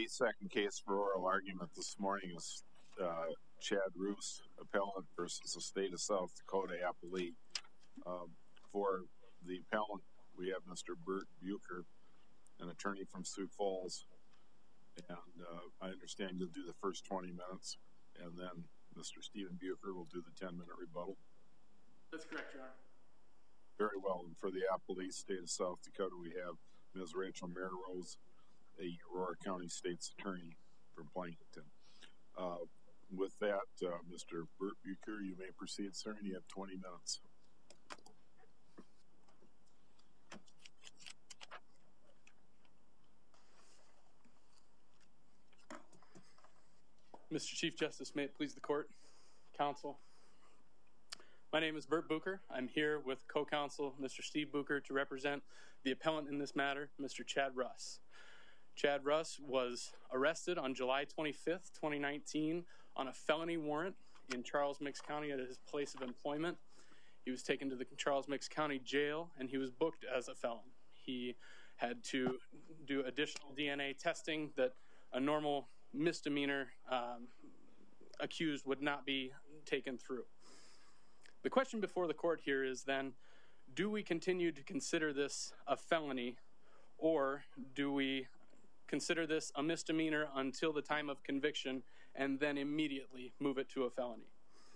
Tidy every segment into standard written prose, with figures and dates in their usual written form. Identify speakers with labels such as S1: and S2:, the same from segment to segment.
S1: The second case for oral argument this morning is Chad Roos, appellant versus the state of South Dakota appellee. For the appellant, we have Mr. Bert Bucher, an attorney from Sioux Falls, and I understand you'll do the first 20 minutes, and then Mr. Stephen Bucher will do the 10-minute rebuttal.
S2: That's correct, Your Honor.
S1: Very well, and for the appellee, state of South Dakota, we have Ms. Rachel Merrose, a Aurora County State's Attorney from Plankton. With that, Mr. Bert Bucher, you may proceed, sir, and you have 20 minutes.
S2: Mr. Chief Justice, may it please the court, counsel. My name is Bert Bucher. I'm here with co-counsel Mr. Steve Bucher to represent the appellant in this matter, Mr. Chad Russ. Chad Russ was arrested on July 25th, 2019 on a felony warrant in Charles Mix County at his place of employment. He was taken to the Charles Mix County jail and he was booked as a felon. He had to do additional DNA testing that a normal misdemeanor accused would not be taken through. The question before the court here is then, do we continue to consider this a felony, or do we consider this a misdemeanor until the time of conviction and then immediately move it to a felony?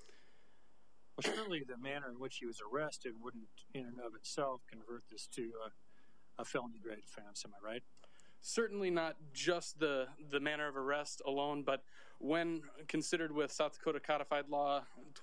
S3: Well, surely the manner in which he was arrested wouldn't in and of itself convert this to a felony grade offense, am I right?
S2: Certainly not just the manner of arrest alone, but when considered with South Dakota Codified Law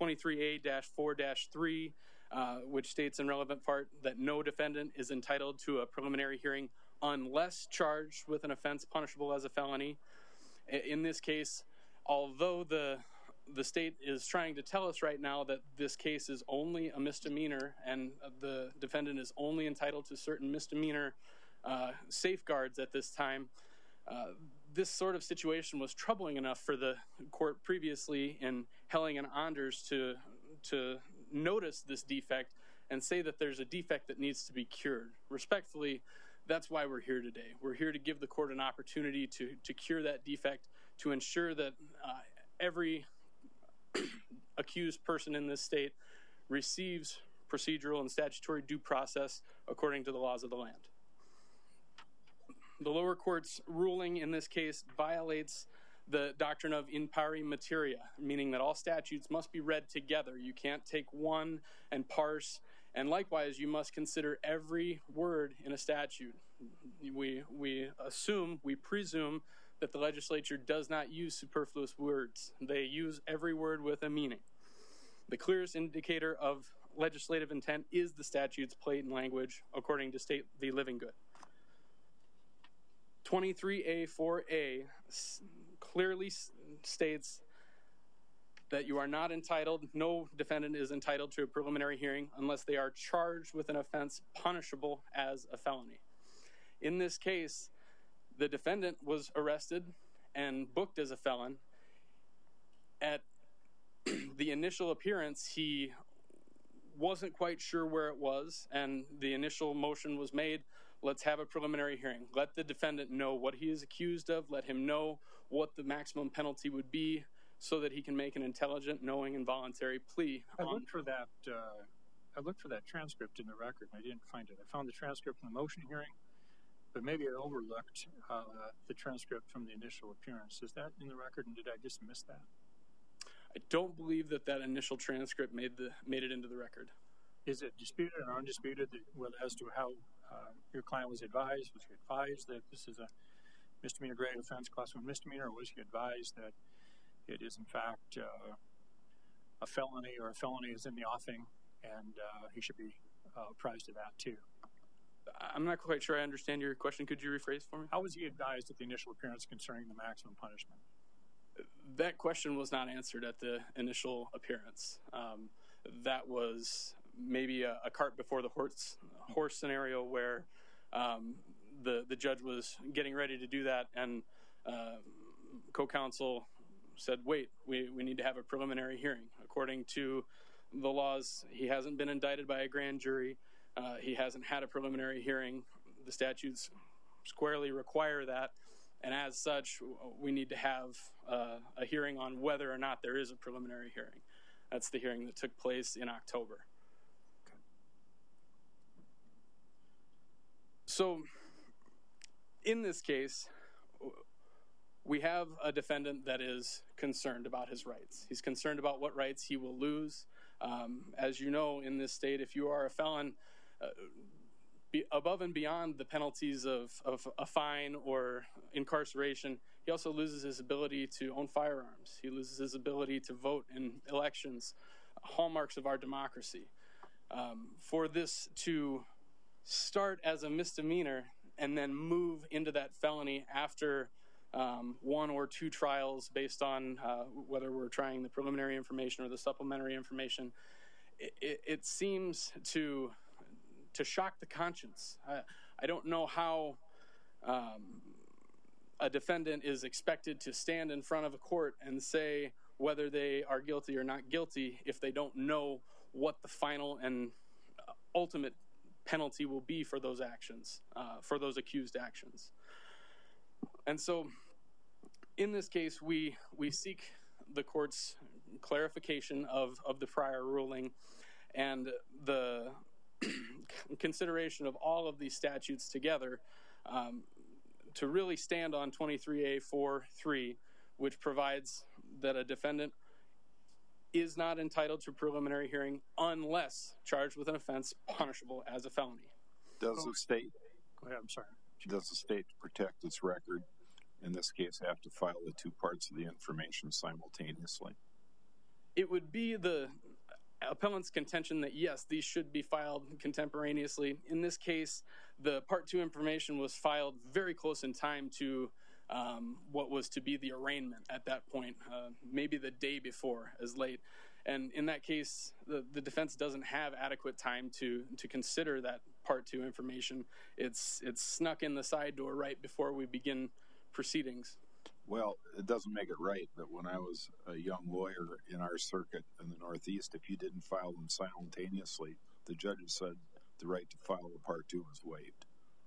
S2: 23A-4-3, which states in relevant part that no defendant is entitled to a preliminary hearing unless charged with an offense punishable as a felony. In this case, although the state is trying to tell us right now that this case is only a misdemeanor and the defendant is only entitled to certain misdemeanor safeguards at this time, this sort of situation was troubling enough for the court previously in Helling and Anders to notice this defect and say that there's a defect that needs to be cured. Respectfully, that's why we're here today. We're here to give the court an opportunity to cure that defect, to ensure that every accused person in this state receives procedural and statutory due process according to the laws of the land. The lower court's ruling in this case violates the doctrine of in pari materia, meaning that all statutes must be read together. You can't take one and parse, and likewise, you must consider every word in a statute. We presume that the legislature does not use superfluous words. They use every word with a meaning. The clearest indicator of legislative intent is the statute's plain language, according to State v. Livingood. 23A-4A clearly states that you are not entitled, no defendant is entitled to a preliminary hearing unless they are charged with an offense punishable as a felony. In this case, the defendant was arrested and booked as a felon. At the initial appearance, he wasn't quite sure where it was, and the initial motion was made, let's have a preliminary hearing. Let the defendant know what he is accused of. Let him know what the maximum penalty would be so that he can make an intelligent, knowing, and voluntary plea.
S3: I looked for that transcript in the record, and I didn't find it. I found the transcript from the motion hearing, but maybe I overlooked the transcript from the initial appearance. Is that in the record, and did I just miss that?
S2: I don't believe that initial transcript made it into the record.
S3: Is it disputed or undisputed as to how your client was advised? Was he advised that this is a misdemeanor grade offense, class 1 misdemeanor, or was he advised that it is in fact a felony, or a felony is in the offing, and he should be apprised of that too?
S2: I'm not quite sure I understand your question. Could you rephrase for me?
S3: How was he advised at the initial appearance concerning the maximum punishment?
S2: That question was not answered at the initial appearance. That was maybe a cart before the horse scenario where the judge was getting ready to do that, and co-counsel said, wait, we need to have a preliminary hearing. According to the laws, he hasn't been indicted by a grand jury. He hasn't had a preliminary hearing. The statutes squarely require that. And as such, we need to have a hearing on whether or not there is a preliminary hearing. That's the hearing that took place in October. So in this case, we have a defendant that is concerned about his rights. He's concerned about what rights he will lose. As you know, in this state, if you are a felon, above and beyond the penalties of a fine or incarceration, he also loses his ability to own firearms. He loses his ability to vote in elections, hallmarks of our democracy. For this to start as a misdemeanor and then move into that felony after one or two trials based on whether we're trying the preliminary information or the supplementary information, it seems to shock the conscience. I don't know how a defendant is expected to stand in front of a court and say whether they are guilty or not guilty if they don't know what the final and ultimate penalty will be for those actions, for those accused actions. And so in this case, we seek the court's clarification of the prior ruling and the consideration of all of these statutes together to really stand on 23A4(3), which provides that a defendant is not entitled to a preliminary hearing unless charged with an offense punishable as a felony.
S1: Does the state,
S3: Go ahead, I'm sorry.
S1: does the state, to protect its record, in this case, have to file the two parts of the information simultaneously?
S2: It would be the appellant's contention that, yes, these should be filed contemporaneously. In this case, the Part 2 information was filed very close in time to what was to be the arraignment at that point, maybe the day before, as late. And in that case, the defense doesn't have adequate time to consider that Part 2 information. It's snuck in the side door right before we begin proceedings.
S1: Well, it doesn't make it right, but when I was a young lawyer in our circuit in the Northeast, if you didn't file them simultaneously, the judges said the right to file the Part 2 was waived.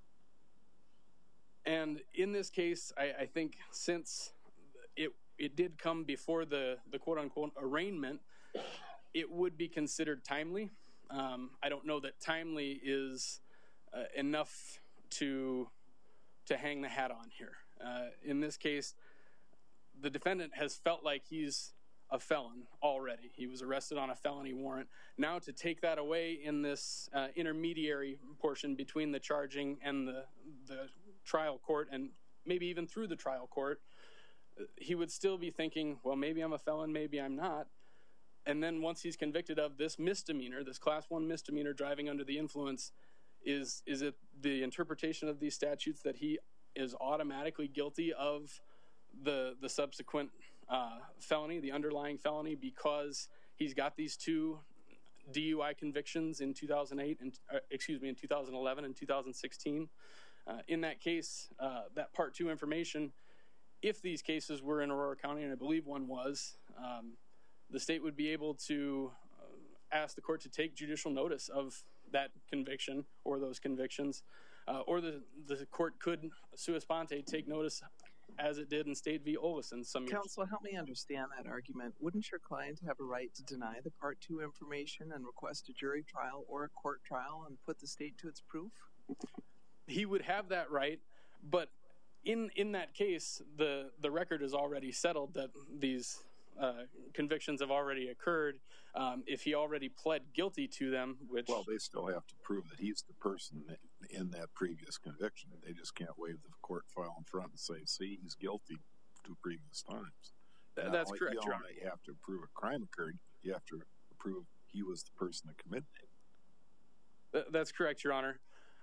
S2: And in this case, I think since it did come before the quote-unquote arraignment, it would be considered timely. I don't know that timely is enough to hang the hat on here. In this case, the defendant has felt like he's a felon already. He was arrested on a felony warrant. Now to take that away in this intermediary portion between the charging and the trial court, and maybe even through the trial court, he would still be thinking, well, maybe I'm a felon, maybe I'm not. And then once he's convicted of this misdemeanor, this Class 1 misdemeanor, driving under the influence, is it the interpretation of these statutes that he is automatically guilty of the subsequent felony, the underlying felony, because he's got these two DUI convictions in 2008 and in 2011 and 2016? In that case, that Part 2 information, if these cases were in Aurora County, and I believe one was, the state would be able to ask the court to take judicial notice of that conviction or those convictions, or the court could, sua sponte, take notice as it did in State v. Olison some years.
S4: Counsel, help me understand that argument. Wouldn't your client have a right to deny the Part 2 information and request a jury trial or a court trial and put the state to its proof?
S2: He would have that right, but in that case, the record is already settled that these convictions have already occurred. If he already pled guilty to them, which...
S1: Well, they still have to prove that he's the person in that previous conviction. They just can't wave the court file in front and say, see, he's guilty 2 previous times.
S2: That's correct, Your Honor.
S1: You have to prove a crime occurred. You have to prove he was the person that committed it.
S2: That's correct, Your Honor.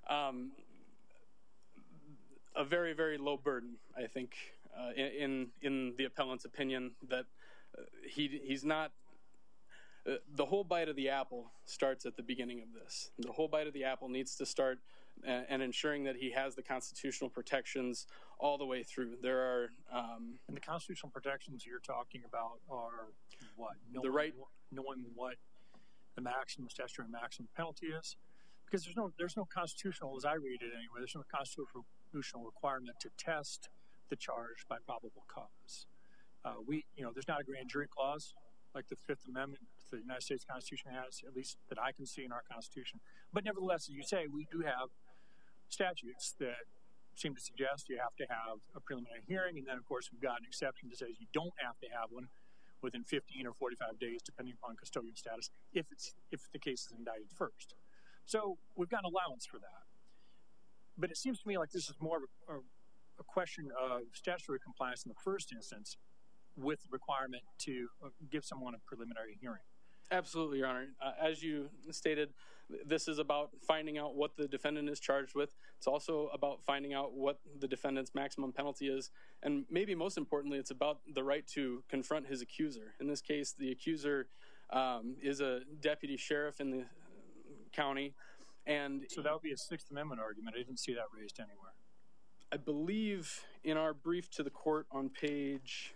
S2: A very, very low burden, I think, in the appellant's opinion, that he's not... the whole bite of the apple starts at the beginning of this. The whole bite of the apple needs to start and ensuring that he has the constitutional protections all the way through. There are...
S3: and the constitutional protections you're talking about are what? Knowing what the maximum, statutory maximum penalty is? Because there's no constitutional, as I read it anyway, there's no constitutional requirement to test the charge by probable cause. There's not a grand jury clause like the Fifth Amendment the United States Constitution has, at least that I can see in our Constitution. But nevertheless, as you say, we do have statutes that seem to suggest you have to have a preliminary hearing, and then, of course, we've got an exception that says you don't have to have one within 15 or 45 days, depending upon custodial status, if the case is indicted first. So we've got an allowance for that. But it seems to me like this is more of a question of statutory compliance in the first instance with the requirement to give someone a preliminary hearing.
S2: Absolutely, Your Honor. As you stated, this is about finding out what the defendant is charged with. It's also about finding out what the defendant's maximum penalty is. And maybe most importantly, it's about the right to confront his accuser. In this case, the accuser is a deputy sheriff in the county. And
S3: so that would be a Sixth Amendment argument. I didn't see that raised anywhere.
S2: I believe in our brief to the court on page...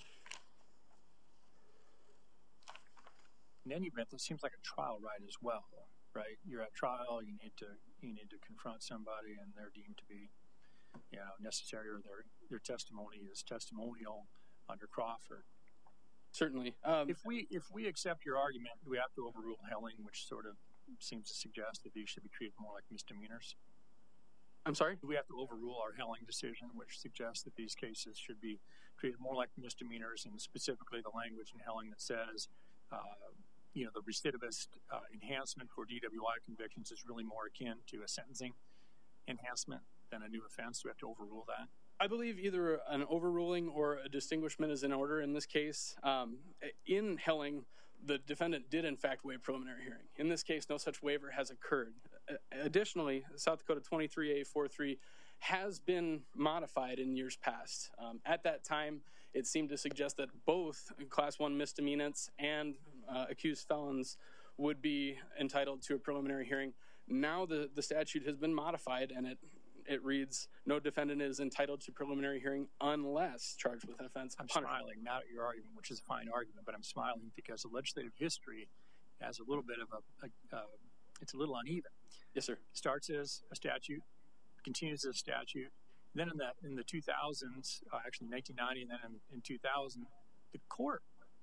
S3: In any event, it seems like a trial right as well, right? You're at trial, you need to confront somebody, and they're deemed to be, necessary, or their testimony is testimonial under Crawford.
S2: Certainly.
S3: If we accept your argument, do we have to overrule Helling, which sort of seems to suggest that these should be treated more like misdemeanors?
S2: I'm sorry?
S3: Do we have to overrule our Helling decision, which suggests that these cases should be treated more like misdemeanors, and specifically the language in Helling that says, the recidivist enhancement for DWI convictions is really more akin to a sentencing enhancement than a new offense? Do we have to overrule that?
S2: I believe either an overruling or a distinguishment is in order in this case. In Helling, the defendant did, in fact, waive preliminary hearing. In this case, no such waiver has occurred. Additionally, South Dakota 23A43 has been modified in years past. At that time, it seemed to suggest that both Class 1 misdemeanants and accused felons would be entitled to a preliminary hearing. Now the statute has been modified, and it reads, no defendant is entitled to preliminary hearing unless charged with an offense.
S3: I'm smiling, not at your argument, which is a fine argument, but I'm smiling because the legislative history has a little bit of it's a little uneven.
S2: Yes, sir.
S3: Starts as a statute, continues as a statute. Then in the 2000s, actually 1990, and then in 2000, the court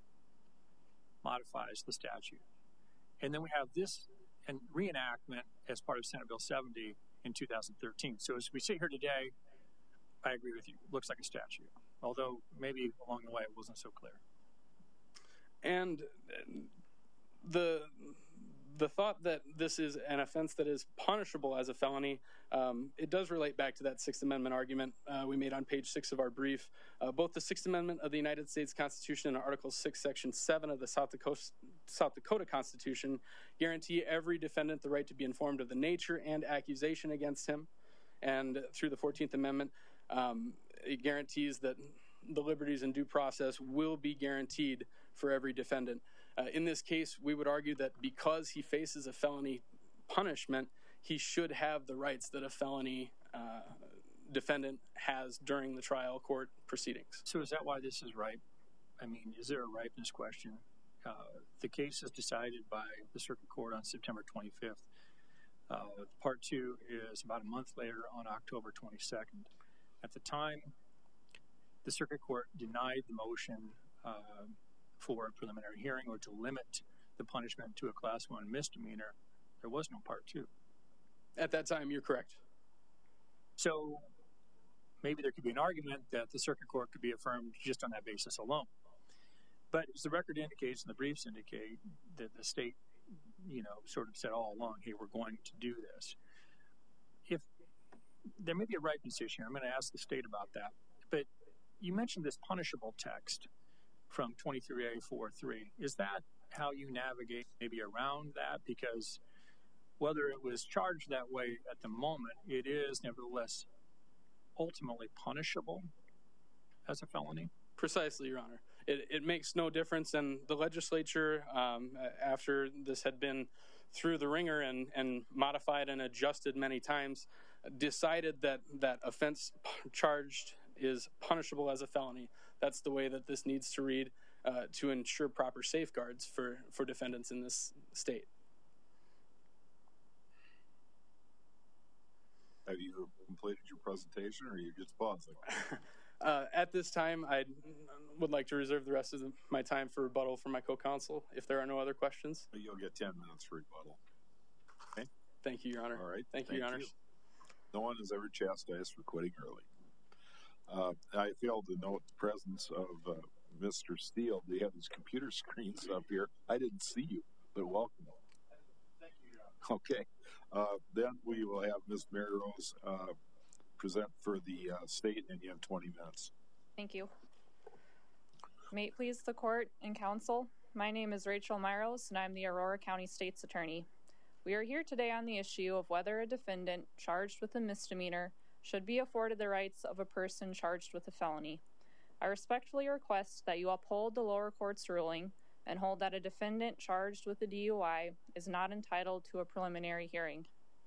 S3: modifies the statute. And then we have this and reenactment as part of Senate Bill 70 in 2013. So as we sit here today, I agree with you. Looks like a statute, although maybe along the way it wasn't so clear.
S2: And the thought that this is an offense that is punishable as a felony, it does relate back to that Sixth Amendment argument we made on page 6 of our brief. Both the Sixth Amendment of the United States Constitution and Article 6, Section 7 of the South Dakota Constitution guarantee every defendant the right to be informed of the nature and accusation against him. And through the 14th Amendment, it guarantees that the liberties and due process will be guaranteed for every defendant. In this case, we would argue that because he faces a felony punishment, he should have the rights that a felony defendant has during the trial court proceedings.
S3: So is that why this is ripe? I mean, is there a ripeness question? The case is decided by the Circuit Court on September 25th. Part 2 is about a month later on October 22nd. At the time, the Circuit Court denied the motion for a preliminary hearing or to limit the punishment to a Class 1 misdemeanor. There was no Part 2.
S2: At that time, you're correct.
S3: So maybe there could be an argument that the Circuit Court could be affirmed just on that basis alone. But as the record indicates and the briefs indicate, that the state, sort of said all along, hey, we're going to do this. If there may be a ripeness issue, I'm going to ask the state about that. But you mentioned this punishable text from 23A43. Is that how you navigate maybe around that? Because whether it was charged that way at the moment, it is nevertheless ultimately punishable as a felony?
S2: Precisely, Your Honor. It makes no difference, and the legislature, after this had been through the ringer and modified and adjusted many times, decided that offense charged is punishable as a felony. That's the way that this needs to read to ensure proper safeguards for defendants in this state.
S1: Have you completed your presentation, or are you just pausing?
S2: At this time, I would like to reserve the rest of my time for rebuttal from my co-counsel if there are no other questions.
S1: You'll get 10 minutes for rebuttal. Okay?
S2: Thank you, Your Honor.
S1: All right.
S2: Thank you, Your Honors.
S1: No one is ever chastised for quitting early. I failed to note the presence of Mr. Steele. He had his computer screens up here. I didn't see you, but welcome.
S3: Thank you, Your Honor.
S1: Okay. Then we will have Ms. Mary Rose present for the state, and you have 20 minutes.
S5: Thank you. May it please the court and counsel, my name is Rachel Myros, and I'm the Aurora County State's Attorney. We are here today on the issue of whether a defendant charged with a misdemeanor should be afforded the rights of a person charged with a felony. I respectfully request that you uphold the lower court's ruling and hold that a defendant charged with a DUI is not entitled to a preliminary hearing.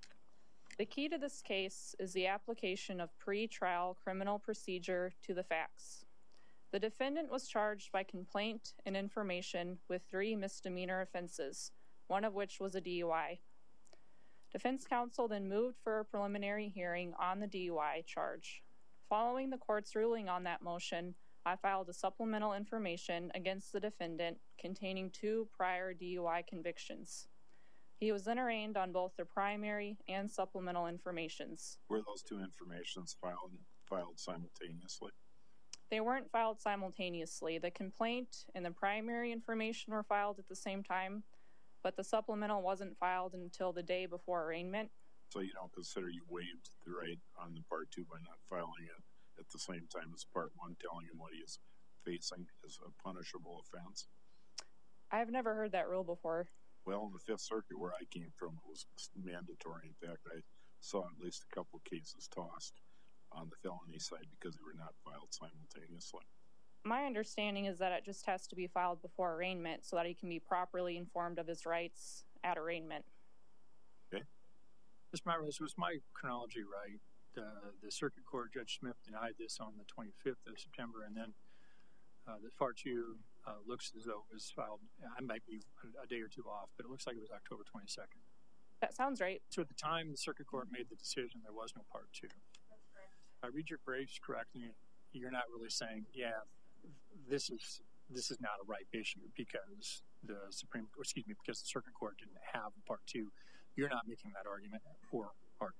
S5: The key to this case is the application of pre-trial criminal procedure to the facts. The defendant was charged by complaint and information with 3 misdemeanor offenses, one of which was a DUI. Defense counsel then moved for a preliminary hearing on the DUI charge. Following the court's ruling on that motion, I filed a supplemental information against the defendant containing 2 prior DUI convictions. He was then arraigned on both the primary and supplemental informations.
S1: Were those 2 informations filed simultaneously?
S5: They weren't filed simultaneously. The complaint and the primary information were filed at the same time, but the supplemental wasn't filed until the day before arraignment.
S1: So you don't consider you waived the right on the Part 2 by not filing it at the same time as Part 1, telling him what he is facing as a punishable offense?
S5: I've never heard that rule before.
S1: Well, in the Fifth Circuit where I came from, it was mandatory. In fact, I saw at least a couple cases tossed on the felony side because they were not filed simultaneously.
S5: My understanding is that it just has to be filed before arraignment so that he can be properly informed of his rights at arraignment.
S1: Okay.
S3: Ms. Myros, was my chronology right? The Circuit Court, Judge Smith denied this on the 25th of September, and then the Part 2 looks as though it was filed, I might be a day or 2 off, but it looks like it was October 22nd.
S5: That sounds right.
S3: So at the time the Circuit Court made the decision, there was no Part 2. If I read your briefs correctly, you're not really saying, yeah, this is not a ripe issue because because the Circuit Court didn't have a Part 2. You're not making that argument, or are?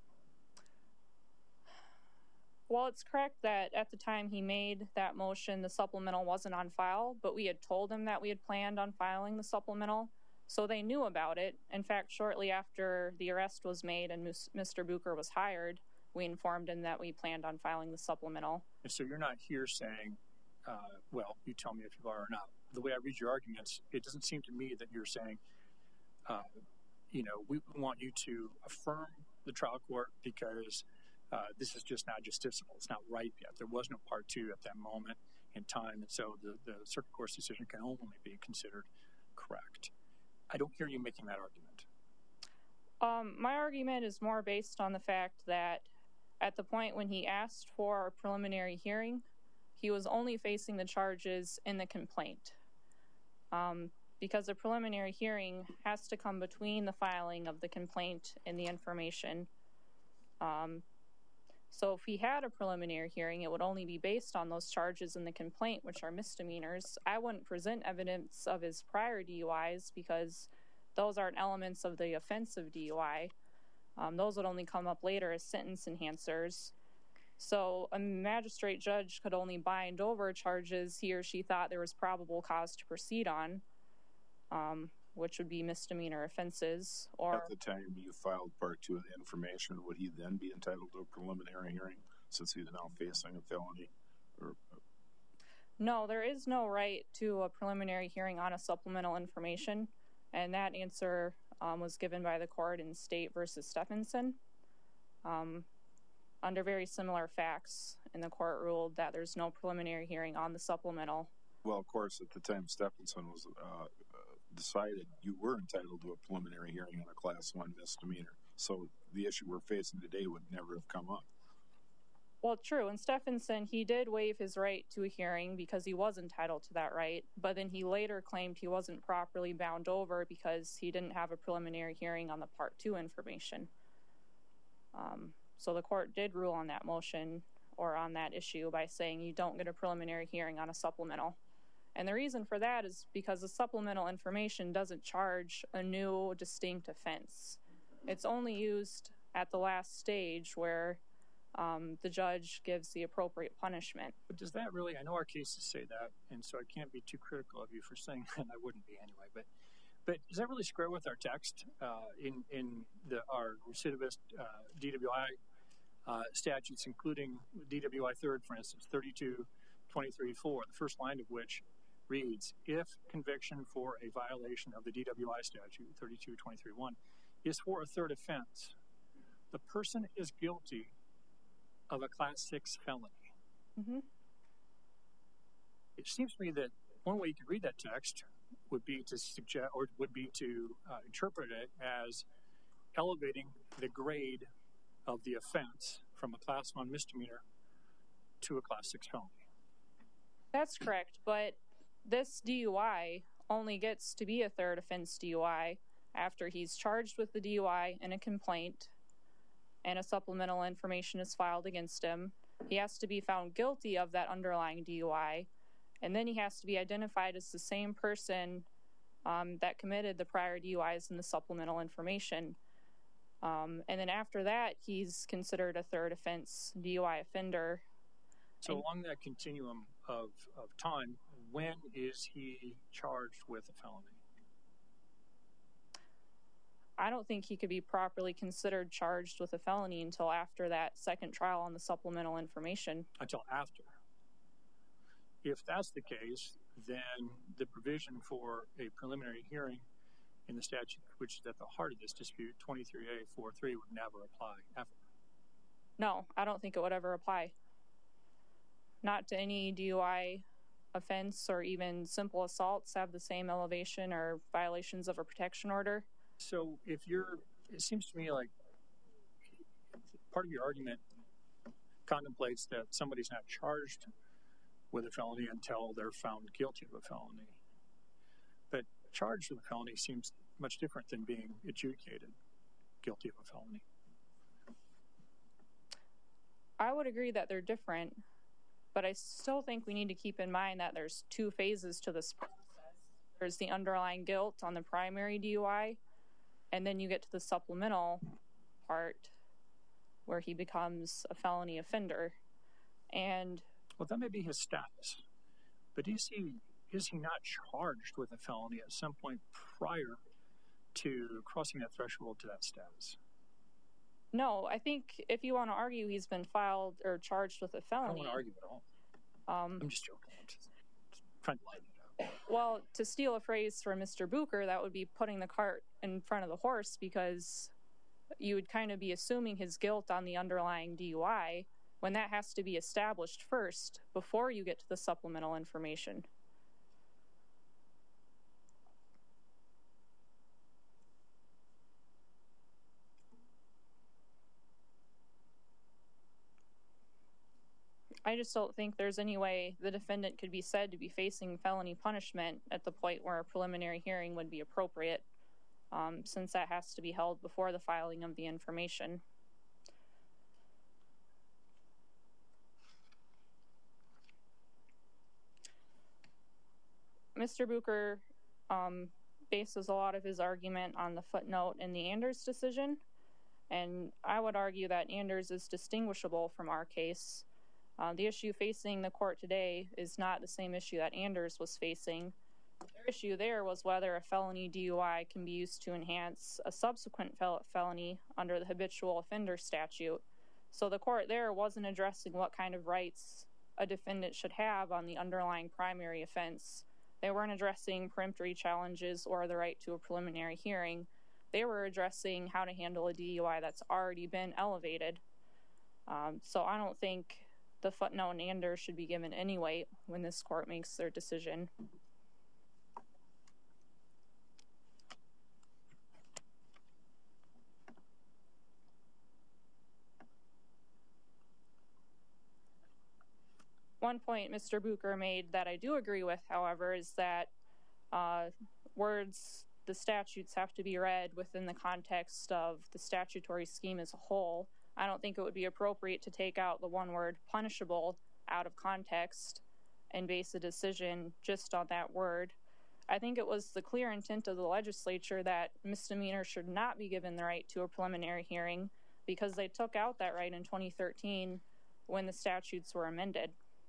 S5: Well, it's correct that at the time he made that motion, the supplemental wasn't on file, but we had told him that we had planned on filing the supplemental, so they knew about it. In fact, shortly after the arrest was made and Mr. Bucher was hired, we informed him that we planned on filing the supplemental.
S3: And so you're not here saying, well, you tell me if you are or not. The way I read your arguments, it doesn't seem to me that you're saying, we want you to affirm the trial court because this is just not justiciable. It's not ripe yet. There was no Part 2 at that moment in time, and so the Circuit Court's decision can only be considered correct. I don't hear you making that argument.
S5: My argument is more based on the fact that at the point when he asked for a preliminary hearing, he was only facing the charges in the complaint. Because a preliminary hearing has to come between the filing of the complaint and the information. So if he had a preliminary hearing, it would only be based on those charges in the complaint, which are misdemeanors. I wouldn't present evidence of his prior DUIs because those aren't elements of the offense of DUI. Those would only come up later as sentence enhancers. So a magistrate judge could only bind over charges he or she thought there was probable cause to proceed on, which would be misdemeanor offenses. Or
S1: at the time you filed Part 2 of the information, would he then be entitled to a preliminary hearing since he's now facing a felony?
S5: No, there is no right to a preliminary hearing on a supplemental information, and that answer was given by the court in State versus Stephenson. Under very similar facts, and the court ruled that there's no preliminary hearing on the supplemental.
S1: Well, of course, at the time Stephenson was decided, you were entitled to a preliminary hearing on a Class 1 misdemeanor. So the issue we're facing today would never have come up.
S5: Well, true. In Stephenson, he did waive his right to a hearing because he was entitled to that right, but then he later claimed he wasn't properly bound over because he didn't have a preliminary hearing on the Part 2 information. So the court did rule on that motion or on that issue by saying you don't get a preliminary hearing on a supplemental. And the reason for that is because the supplemental information doesn't charge a new distinct offense. It's only used at the last stage where the judge gives the appropriate punishment.
S3: But does that really, I know our cases say that, and so I can't be too critical of you for saying that, and I wouldn't be anyway, but does that really square with our text in our recidivist DWI statutes, including DWI 3rd, for instance, 3223-4, the first line of which reads, if conviction for a violation of the DWI statute, 3223-1, is for a third offense, the person is guilty of a Class 6 felony.
S5: Mm-hmm.
S3: It seems to me that one way you could read that text would be to suggest, or would be to interpret it as elevating the grade of the offense from a Class 1 misdemeanor to a Class 6 felony.
S5: That's correct, but this DUI only gets to be a third offense DUI after he's charged with the DUI in a complaint and a supplemental information is filed against him. He has to be found guilty of that underlying DUI, and then he has to be identified as the same person that committed the prior DUIs in the supplemental information. And then after that, he's considered a third offense DUI offender.
S3: So along that continuum of time, when is he charged with a felony?
S5: I don't think he could be properly considered charged with a felony until after that second trial on the supplemental information.
S3: Until after. If that's the case, then the provision for a preliminary hearing in the statute, which is at the heart of this dispute, 23A43, would never apply, ever.
S5: No, I don't think it would ever apply. Not to any DUI offense, or even simple assaults have the same elevation or violations of a protection order.
S3: So it seems to me like part of your argument contemplates that somebody's not charged with a felony until they're found guilty of a felony. But charged with a felony seems much different than being adjudicated guilty of a felony.
S5: I would agree that they're different, but I still think we need to keep in mind that there's two phases to this process. There's the underlying guilt on the primary DUI, and then you get to the supplemental part where he becomes a felony offender. And
S3: well, that may be his status, but is he not charged with a felony at some point prior to crossing that threshold to that status?
S5: No, I think if you want to argue he's been filed or charged with a felony.
S3: I don't want to argue at all. I'm just joking. I'm just trying to lighten it up.
S5: Well, to steal a phrase from Mr. Bucher, that would be putting the cart in front of the horse, because you would kind of be assuming his guilt on the underlying DUI when that has to be established first before you get to the supplemental information. I just don't think there's any way the defendant could be said to be facing felony punishment at the point where a preliminary hearing would be appropriate, since that has to be held before the filing of the information. Mr. Bucher bases a lot of his argument on the footnote in the Anders decision, and I would argue that Anders is distinguishable from our case. The issue facing the court today is not the same issue that Anders was facing. Their issue there was whether a felony DUI can be used to enhance a subsequent felony under the habitual offender statute. So the court there wasn't addressing what kind of rights a defendant should have on the underlying primary offense. They weren't addressing peremptory challenges or the right to a preliminary hearing. They were addressing how to handle a DUI that's already been elevated. So I don't think the footnote in Anders should be given any weight when this court makes their decision. One point Mr. Bucher made that I do agree with, however, is that the statutes have to be read within the context of the statutory scheme as a whole, I don't think it would be appropriate to take out the one word punishable out of context and base a decision just on that word. I think it was the clear intent of the legislature that misdemeanors should not be given the right to a preliminary hearing because they took out that right in 2013 when the statutes were amended.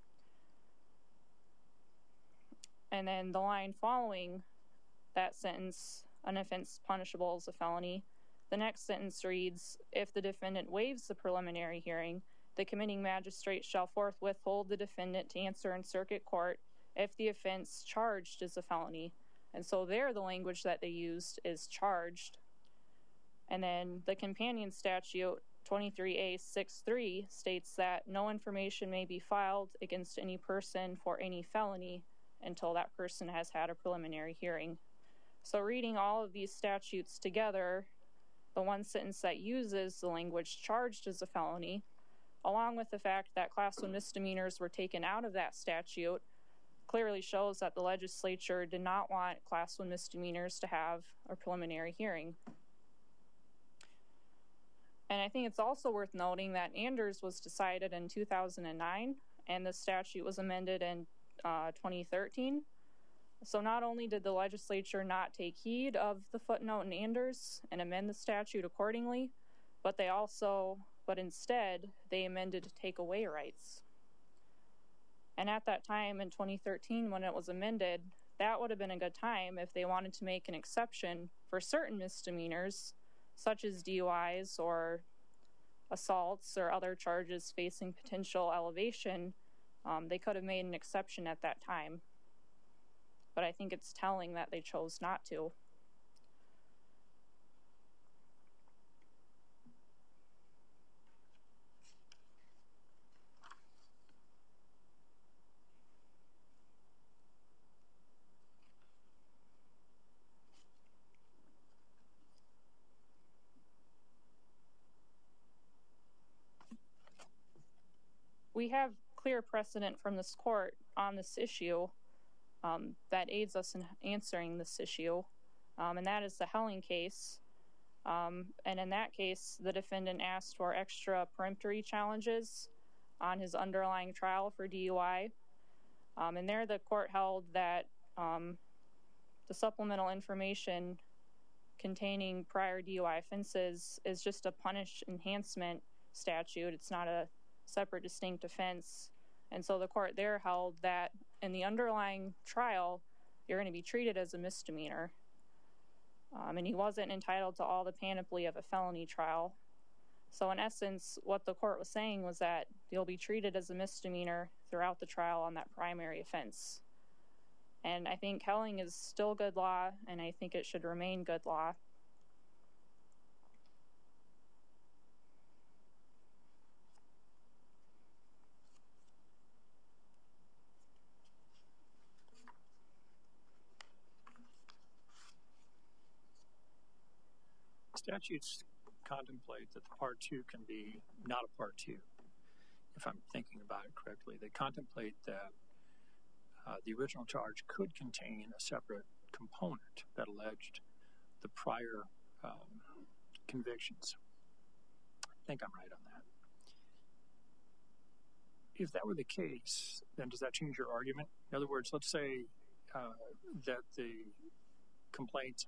S5: And then the line following that sentence, an offense punishable as a felony, the next sentence reads, if the defendant waives the preliminary hearing, the committing magistrate shall forthwith hold the defendant to answer in circuit court if the offense charged is a felony. And so there the language that they used is charged. And then the companion statute 23A63 states that no information may be filed against any person for any felony until that person has had a preliminary hearing. So reading all of these statutes together, the one sentence that uses the language charged as a felony, along with the fact that Class 1 misdemeanors were taken out of that statute, clearly shows that the legislature did not want Class 1 misdemeanors to have a preliminary hearing. And I think it's also worth noting that Anders was decided in 2009, and the statute was amended in 2013. So not only did the legislature not take heed of the footnote in Anders and amend the statute accordingly, but instead they amended to take away rights. And at that time in 2013, when it was amended, that would have been a good time if they wanted to make an exception for certain misdemeanors, such as DUIs or assaults or other charges facing potential elevation. They could have made an exception at that time. But I think it's telling that they chose not to. We have clear precedent from this court on this issue that aids us in answering this issue, and that is the Helling case. And in that case, the defendant asked for extra peremptory challenges on his underlying trial for DUI. And there the court held that the supplemental information containing prior DUI offenses is just a punish enhancement statute. It's not a separate distinct offense. And so the court there held that in the underlying trial, you're going to be treated as a misdemeanor. And he wasn't entitled to all the panoply of a felony trial. So in essence, what the court was saying was that you'll be treated as a misdemeanor throughout the trial on that primary offense. And I think Helling is still good law, and I think it should remain good law.
S3: Statutes contemplate that the Part 2 can be not a Part 2, if I'm thinking about it correctly. They contemplate that the original charge could contain a separate component that alleged the prior convictions. I think I'm right on that. If that were the case, then does that change your argument? In other words, let's say that the complaint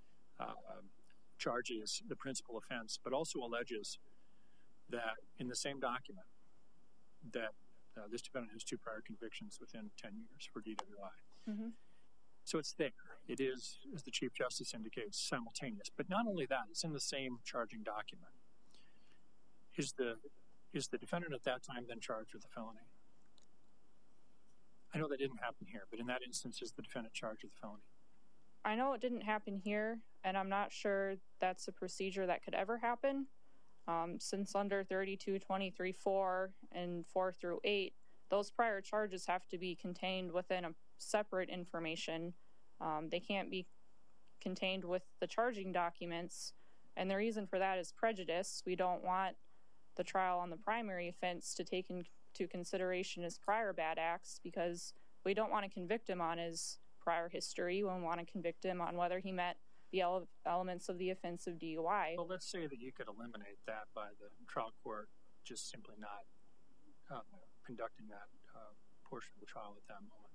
S3: charges the principal offense, but also alleges that in the same document that this defendant has 2 prior convictions within 10 years for DWI.
S5: Mm-hmm.
S3: So it's there. It is, as the Chief Justice indicates, simultaneous. But not only that, it's in the same charging document. Is the defendant at that time then charged with a felony? I know that didn't happen here, but in that instance, is the defendant charged with a felony?
S5: I know it didn't happen here, and I'm not sure that's a procedure that could ever happen. Since under 3223.4 and 4 through 8, those prior charges have to be contained within a separate information. They can't be contained with the charging documents, and the reason for that is prejudice. We don't want the trial on the primary offense to take into consideration his prior bad acts because we don't want to convict him on his prior history. We want to convict him on whether he met the elements of the offense of DUI.
S3: Well, let's say that you could eliminate that by the trial court just simply not conducting that portion of the trial at that moment.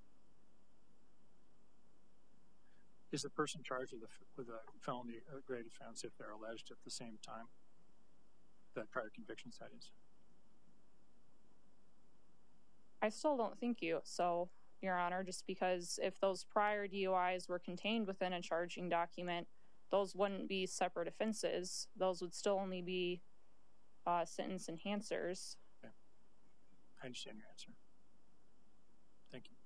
S3: Is the person charged with a felony grade offense if they're alleged at the same time? That prior conviction, that is.
S5: I still don't think so, Your Honor, just because if those prior DUIs were contained within a charging document, those wouldn't be separate offenses. Those would still only be sentence enhancers.
S3: Okay. I understand your answer. Thank you.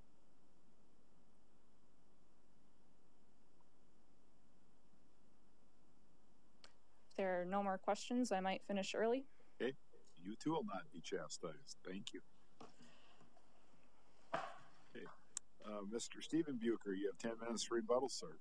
S5: If there are no more questions, I might finish early.
S1: Okay, you too will not be chastised. Thank you. Okay, Mr. Stephen Bucher, you have 10 minutes to rebuttal, sir.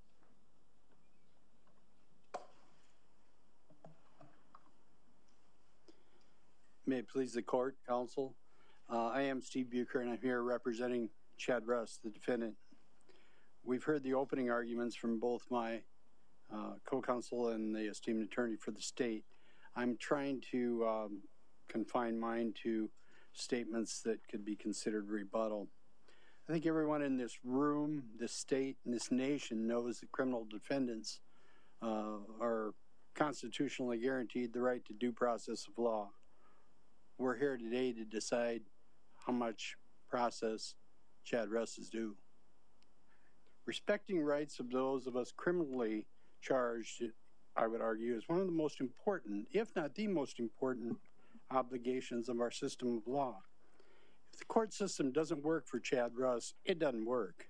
S6: May it please the court, counsel. I am Steve Bucher, and I'm here representing Chad Russ, the defendant. We've heard the opening arguments from both my co-counsel and the esteemed attorney for the state. I'm trying to confine mine to statements that could be considered rebuttal. I think everyone in this room, this state, and this nation knows that criminal defendants are constitutionally guaranteed the right to due process of law. We're here today to decide how much process Chad Russ is due. Respecting rights of those of us criminally charged, I would argue, is one of the most important, if not the most important, obligations of our system of law. If the court system doesn't work for Chad Russ, it doesn't work.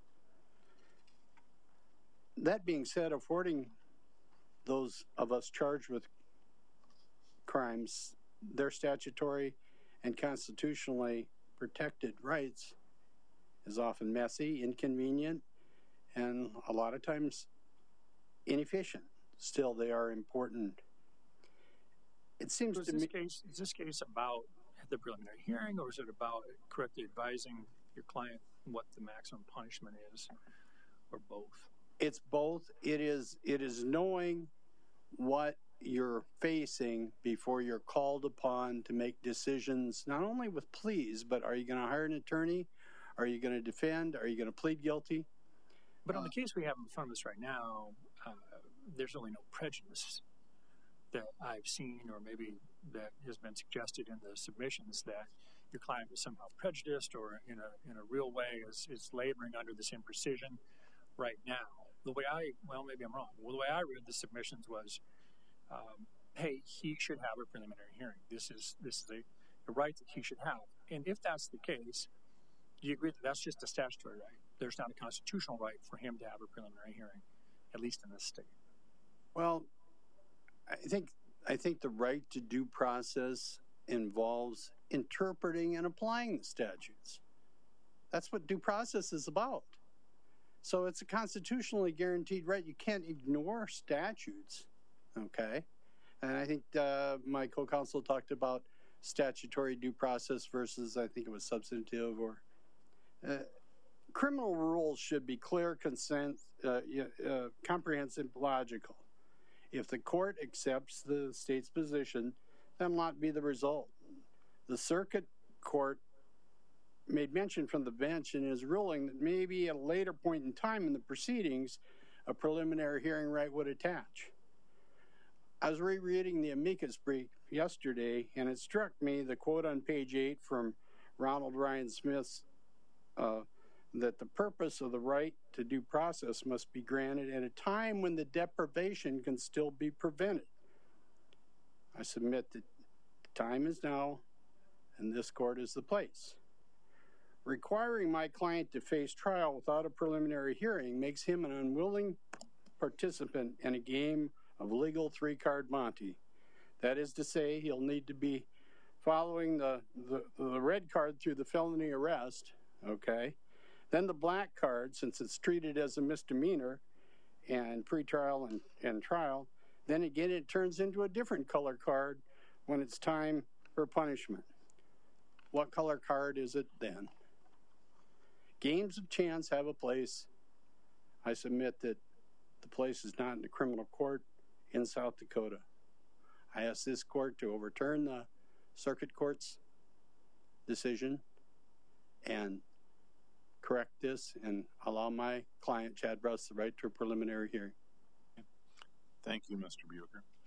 S6: That being said, affording those of us charged with crimes their statutory and constitutionally protected rights is often messy, inconvenient, and a lot of times inefficient. Still, they are important. It seems
S3: So
S6: to me...
S3: is this case about the preliminary hearing, or is it about correctly advising your client what the maximum punishment is, or both?
S6: It's both. It is knowing what you're facing before you're called upon to make decisions, not only with pleas, but are you going to hire an attorney? Are you going to defend? Are you going to plead guilty?
S3: But on the case we have in front of us right now, there's really no prejudice that I've seen, or maybe that has been suggested in the submissions, that your client was somehow prejudiced or in a real way is laboring under this imprecision right now. Maybe I'm wrong. Well, the way I read the submissions was, hey, he should have a preliminary hearing. This is a right that he should have. And if that's the case, do you agree that that's just a statutory right? There's not a constitutional right for him to have a preliminary hearing, at least in this state.
S6: Well, I think the right to due process involves interpreting and applying the statutes. That's what due process is about. So it's a constitutionally guaranteed right. You can't ignore statutes, okay? And I think my co-counsel talked about statutory due process versus, I think it was substantive, or criminal rules should be clear, comprehensive, logical. If the court accepts the state's position, that will not be the result. The circuit court made mention from the bench in his ruling that maybe at a later point in time in the proceedings, a preliminary hearing right would attach. I was rereading the amicus brief yesterday, and it struck me, the quote on page 8 from Ronald Ryan Smith's, that the purpose of the right to due process must be granted at a time when the deprivation can still be prevented. I submit that the time is now, and this court is the place. Requiring my client to face trial without a preliminary hearing makes him an unwilling participant in a game of legal three-card Monte. That is to say, he'll need to be following the red card through the felony arrest, okay? Then the black card, since it's treated as a misdemeanor and pretrial and trial, then again it turns into a different color card when it's time for punishment. What color card is it then? Games of chance have a place. I submit that The place is not in the criminal court in South Dakota. I ask this court to overturn the circuit court's decision and correct this and allow my client, Chad Russ, the right to a preliminary hearing.
S1: Thank you, Mr. Bucher.